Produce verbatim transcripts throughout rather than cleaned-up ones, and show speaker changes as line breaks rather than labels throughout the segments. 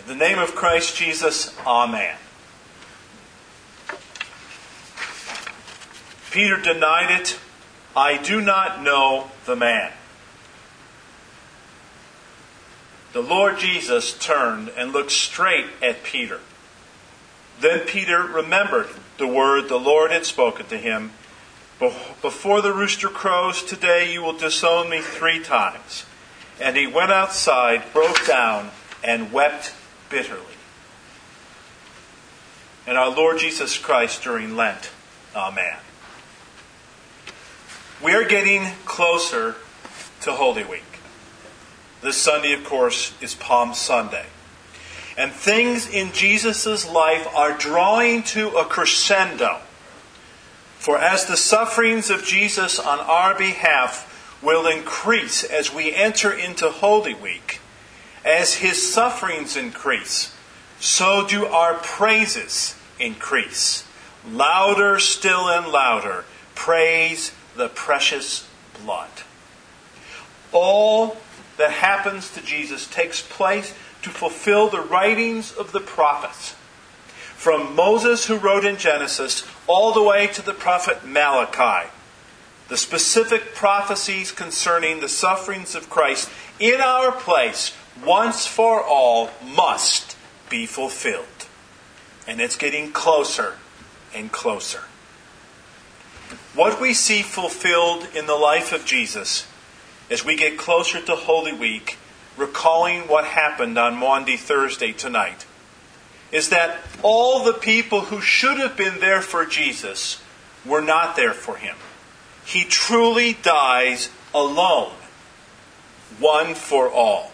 In the name of Christ Jesus, Amen. Peter denied it. I do not know the man. The Lord Jesus turned and looked straight at Peter. Then Peter remembered the word the Lord had spoken to him. Before the rooster crows today, you will disown me three times. And he went outside, broke down, and wept bitterly. And our Lord Jesus Christ during Lent. Amen. We are getting closer to Holy Week. This Sunday, of course, is Palm Sunday. And things in Jesus' life are drawing to a crescendo. For as the sufferings of Jesus on our behalf will increase as we enter into Holy Week, as His sufferings increase, so do our praises increase. Louder still and louder, praise the precious blood. All that happens to Jesus takes place to fulfill the writings of the prophets. From Moses, who wrote in Genesis, all the way to the prophet Malachi. The specific prophecies concerning the sufferings of Christ in our place, once for all, must be fulfilled. And it's getting closer and closer. What we see fulfilled in the life of Jesus as we get closer to Holy Week, recalling what happened on Maundy Thursday tonight, is that all the people who should have been there for Jesus were not there for Him. He truly dies alone, one for all.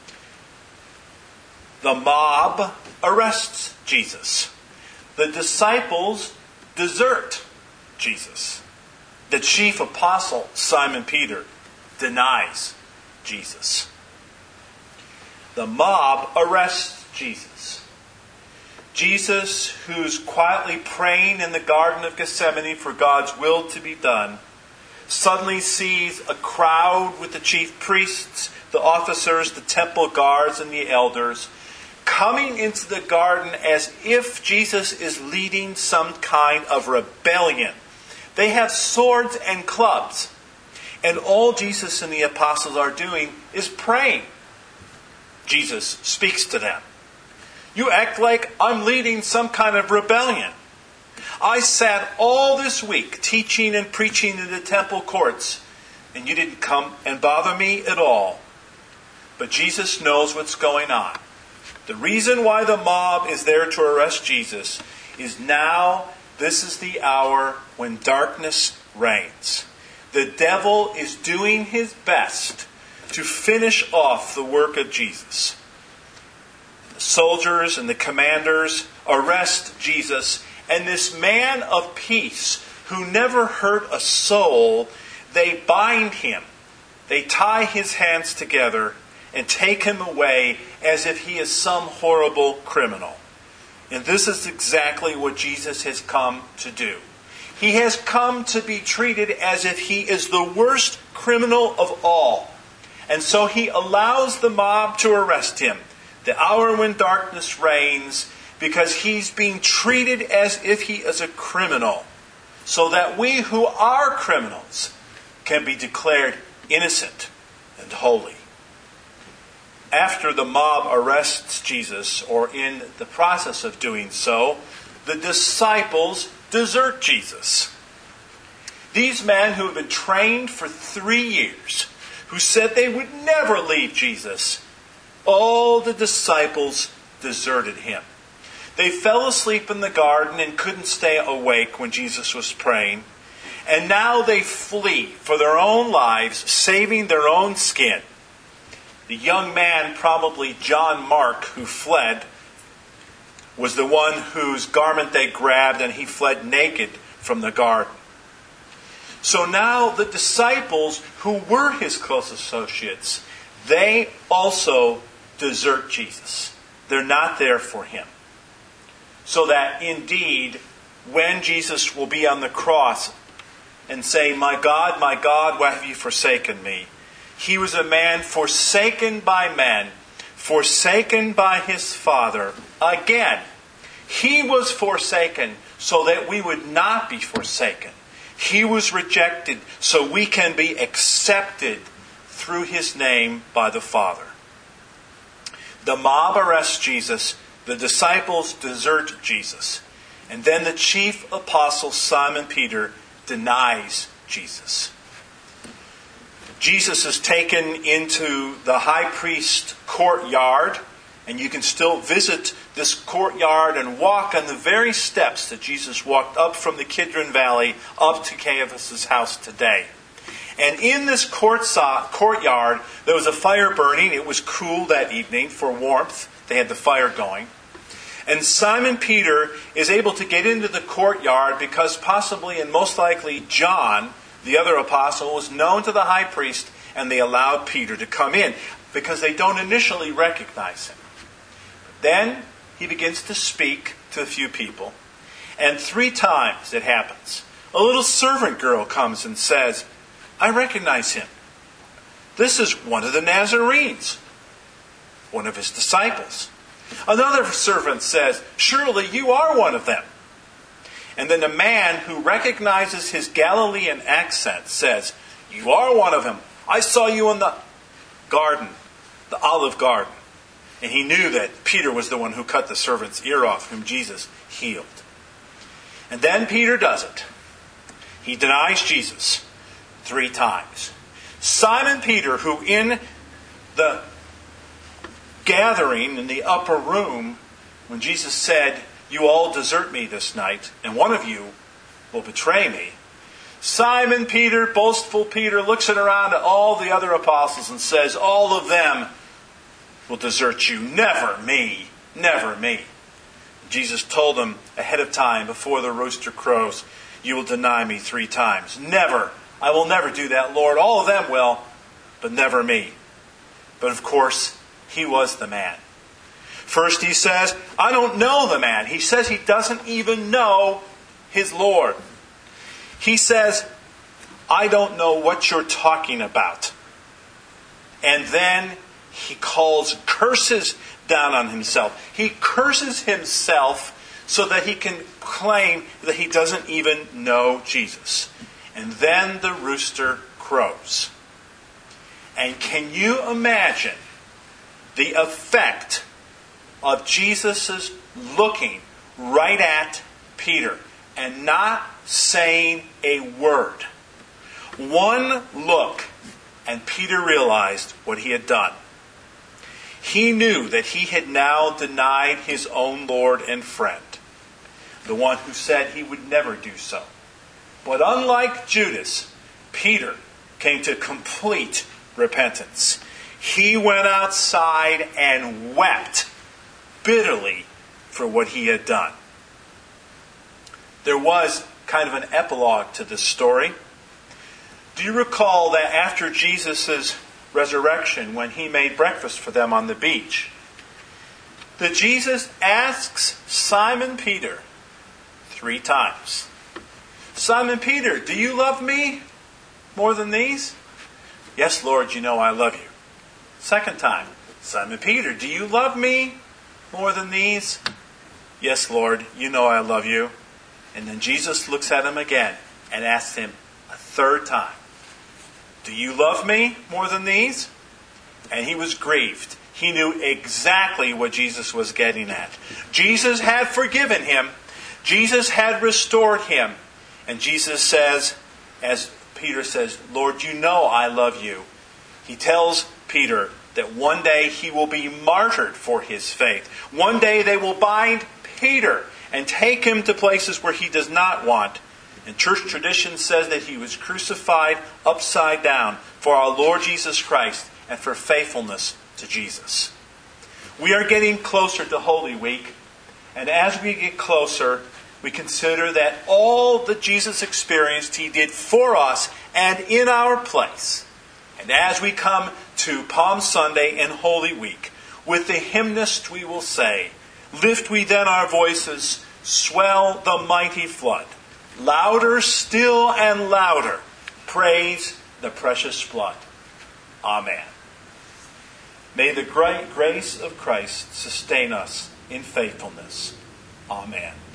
The mob arrests Jesus. The disciples desert Jesus. The chief apostle, Simon Peter, denies Jesus. The mob arrests Jesus. Jesus, who's quietly praying in the Garden of Gethsemane for God's will to be done, suddenly sees a crowd with the chief priests, the officers, the temple guards, and the elders coming into the garden as if Jesus is leading some kind of rebellion. They have swords and clubs. And all Jesus and the apostles are doing is praying. Jesus speaks to them. You act like I'm leading some kind of rebellion. I sat all this week teaching and preaching in the temple courts, and you didn't come and bother me at all. But Jesus knows what's going on. The reason why the mob is there to arrest Jesus is now, this is the hour when darkness reigns. The devil is doing his best to finish off the work of Jesus. The soldiers and the commanders arrest Jesus, and this man of peace who never hurt a soul, they bind him. They tie his hands together and take him away as if he is some horrible criminal. And this is exactly what Jesus has come to do. He has come to be treated as if he is the worst criminal of all. And so he allows the mob to arrest him, the hour when darkness reigns, because he's being treated as if he is a criminal, so that we who are criminals can be declared innocent and holy. After the mob arrests Jesus, or in the process of doing so, the disciples desert Jesus. These men who have been trained for three years, who said they would never leave Jesus, all the disciples deserted him. They fell asleep in the garden and couldn't stay awake when Jesus was praying. And now they flee for their own lives, saving their own skin. The young man, probably John Mark, who fled, was the one whose garment they grabbed, and he fled naked from the garden. So now the disciples, who were his close associates, they also desert Jesus. They're not there for him. So that indeed, when Jesus will be on the cross and say, "My God, my God, why have you forsaken me?" He was a man forsaken by men, forsaken by his Father. Again, he was forsaken so that we would not be forsaken. He was rejected so we can be accepted through his name by the Father. The mob arrests Jesus. The disciples desert Jesus. And then the chief apostle, Simon Peter, denies Jesus. Jesus is taken into the high priest's courtyard, and you can still visit this courtyard and walk on the very steps that Jesus walked up from the Kidron Valley up to Caiaphas' house today. And in this courtyard, there was a fire burning. It was cool that evening for warmth. They had the fire going. And Simon Peter is able to get into the courtyard because possibly and most likely John, the other apostle, was known to the high priest, and they allowed Peter to come in because they don't initially recognize him. Then he begins to speak to a few people, and three times it happens. A little servant girl comes and says, "I recognize him. This is one of the Nazarenes, one of his disciples." Another servant says, "Surely you are one of them." And then a man who recognizes his Galilean accent says, "You are one of them. I saw you in the garden, the olive garden." And he knew that Peter was the one who cut the servant's ear off, whom Jesus healed. And then Peter does it. He denies Jesus three times. Simon Peter, who in the gathering in the upper room, when Jesus said, "You all desert me this night, and one of you will betray me," Simon Peter, boastful Peter, looks around at all the other apostles and says, "All of them will desert you. Never me. Never me." Jesus told them ahead of time, before the rooster crows, "You will deny me three times." "Never. I will never do that, Lord. All of them will, but never me." But of course, he was the man. First he says, "I don't know the man." He says he doesn't even know his Lord. He says, "I don't know what you're talking about." And then he calls curses down on himself. He curses himself so that he can claim that he doesn't even know Jesus. And then the rooster crows. And can you imagine the effect of Jesus' looking right at Peter and not saying a word? One look, and Peter realized what he had done. He knew that he had now denied his own Lord and friend, the one who said he would never do so. But unlike Judas, Peter came to complete repentance. He went outside and wept bitterly for what he had done. There was kind of an epilogue to this story. Do you recall that after Jesus' resurrection, when he made breakfast for them on the beach, that Jesus asks Simon Peter three times, "Simon Peter, do you love me more than these?" "Yes, Lord, you know I love you." Second time, "Simon Peter, do you love me more than these?" "Yes, Lord, you know I love you." And then Jesus looks at him again and asks him a third time, "Do you love me more than these?" And he was grieved. He knew exactly what Jesus was getting at. Jesus had forgiven him. Jesus had restored him. And Jesus says, as Peter says, "Lord, you know I love you." He tells Peter that one day he will be martyred for his faith. One day they will bind Peter and take him to places where he does not want. And church tradition says that he was crucified upside down for our Lord Jesus Christ and for faithfulness to Jesus. We are getting closer to Holy Week. And as we get closer, we consider that all that Jesus experienced, he did for us and in our place. And as we come to Palm Sunday and Holy Week, with the hymnist we will say, "Lift we then our voices, swell the mighty flood. Louder still and louder, praise the precious blood." Amen. May the great grace of Christ sustain us in faithfulness. Amen.